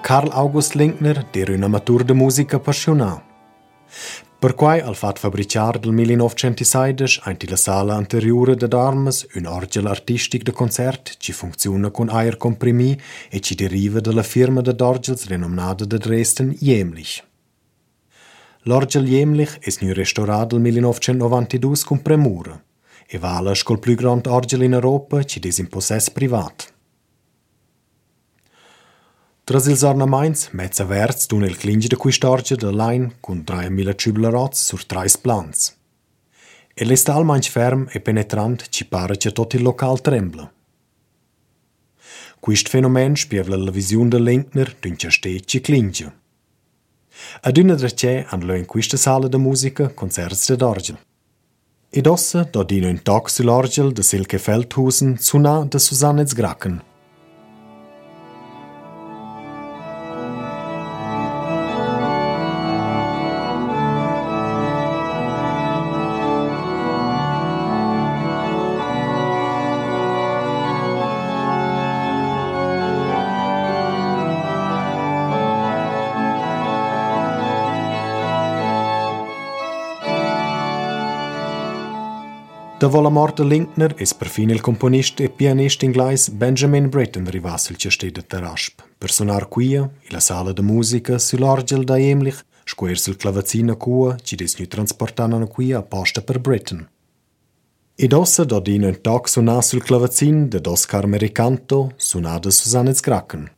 Carl August Linkner era un amatur de musica appassionà. Per quai al fat fabricar del 1916 in la sala anteriore de Armas un orgel artistic de concert ci funziona con aer comprimì e ci deriva dalla firma de orgels renominata de Dresden Jämlich. L'orgel Jämlich es nu restaurato del 1992 con premura e vala scol più grand orgel in Europa ci des in possess privat. Tras ils ornaments, mezza verz d'un il clingi de quist'orgia de Lein con 3.000 ciublerots sur 3 plans. E l'esta almanch ferm e penetrant ci pare che tot il local trembla. Quist fenomen spievla la visiun de Linkner d'un cestet ci clingia. Ad una drecè han lo in quista sala de musica concerts de d'orgel. Ed ossa dodino un toc sull'orgel de Silke Feldhusen suna de Susanne Zgracken. Da la morte Linkner es perfin il componist e pianist inglese Benjamin Britten arrivà sul cestet de Tarasp per sonar quia in la sala de musica sull'orgel da Jämlich squer sul clavazina cua ci des nu transportana quia apposta per Britten. Ed ossa dodino un toc sunar sul clavazin de Oscar Mericanto sunada Susanne Zgracken.